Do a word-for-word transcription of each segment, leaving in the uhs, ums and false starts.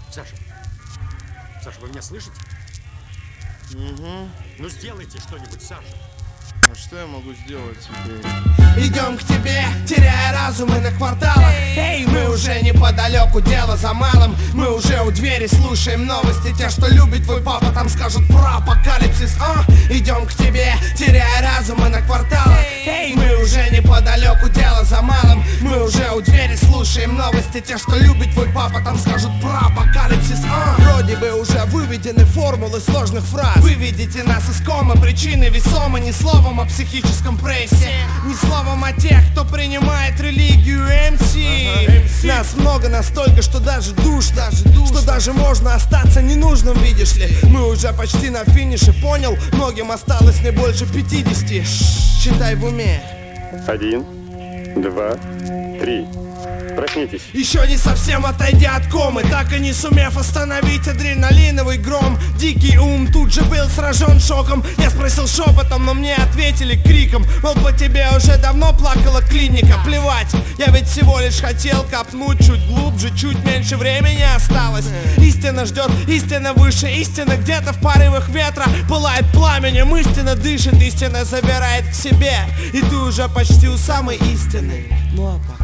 Саша, Саша, вы меня слышите? Угу. Ну сделайте что-нибудь, Саша. А что я могу сделать теперь? Идем к тебе, теряя разумы на кварталах. Эй, мы уже неподалеку, дело за малым. Мы уже у двери, слушаем новости. Те, что любит твой папа, там скажут про апокалипсис. А? Идем к тебе, теряя разумы на кварталах. Эй, мы уже неподалеку, дело за малым. Мы уже у двери, слушаем новости. Те, что любит твой папа, там скажут про апокалипсис. А? Вроде бы уже выведены формулы сложных фраз. Вы видите нас из комы, причины весомы. Ни словом о психическом прессе, ни словом о тех, кто принимает религию эм си. Ага, эм си. Нас много настолько, что даже душ, даже душ, что даже можно остаться ненужным, видишь ли. Мы уже почти на финише, понял? Многим осталось не больше пятидесяти. Считай в уме. Один, два, три. Проснитесь. Еще не совсем отойдя от комы, так и не сумев остановить адреналиновый гром. Дикий ум тут же был сражен шоком. Я спросил шепотом, но мне ответили криком. Мол, по тебе уже давно плакала клиника. Плевать, я ведь всего лишь хотел копнуть чуть глубже, чуть меньше времени осталось. Истина ждет, истина выше, истина где-то в порывах ветра пылает пламенем. Истина дышит, истина забирает к себе, и ты уже почти у самой истины. Ну а пока...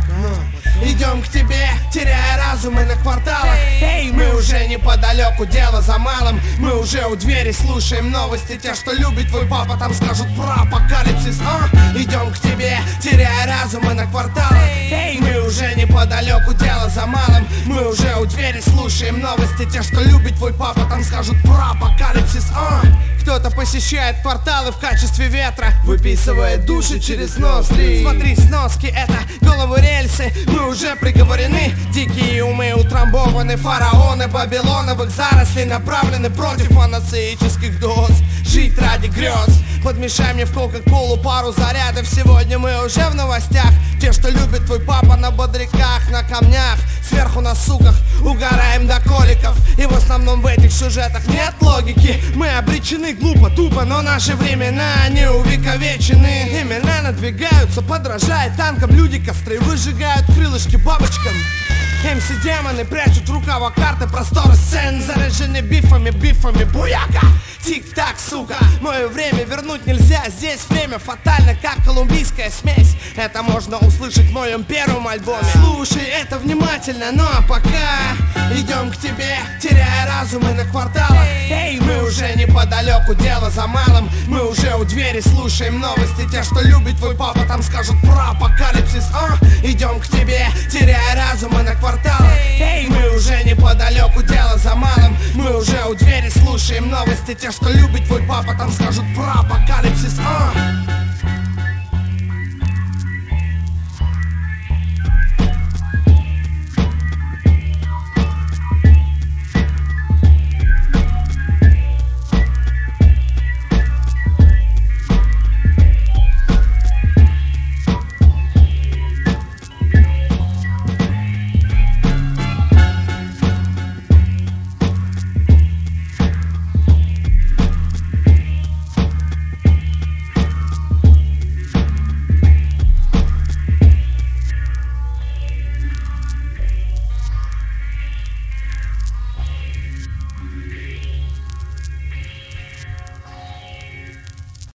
Идем к тебе, теряя разумы на кварталах. Эй, мы уже неподалеку, дело за малым. Мы уже у двери, слушаем новости. Те, что любит твой папа, там скажут про апокалипсис. А? Идем к тебе, теряя разумы на кварталах. Эй, мы уже неподалеку, дело за малым. Мы уже у двери, слушаем новости. Те, что любит твой папа, там скажут про апокалипсис. А? Кто-то посещает кварталы в качестве ветра, выписывает души через ноздри. Смотри, сноски, это головы рельсы. Мы уже приговорены, дикие умы утрамбованы. Фараоны Вавилоновых зарослей направлены против анацеических доз. Жить ради грез. Подмешай мне в кока-колу пару зарядов. Сегодня мы уже в новостях. Те, что любит твой папа, на бодряках, на камнях, сверху на суках, угораем до коликов. И в основном в этих сюжетах нет логики. Мы обречены глупо, тупо, но наши времена не увековечены. Имена надвигаются, подражая танкам. Люди костры выжигают, крылышки бабочкам. эм си-демоны прячут рукава карты, просторы сцен заряжены бифами, бифами, буяка. Тик-так, сука, мое время вернуть нельзя. Здесь время фатально, как колумбийская смесь. Это можно услышать в моем первом альбоме. Слушай это внимательно, ну а пока идем к тебе, теряя разумы на кварталах. Эй, мы уже неподалеку, дело за малым. Мы уже у двери, слушаем новости. Те, что любит твой папа, там скажут про апокалипсис. А? Идем к тебе, теряя разумы на кварталах. Эй, мы уже неподалеку, дело за малым. Мы уже у двери, слушаем новости. Те, что любит твой папа, там скажут про апокалипсис.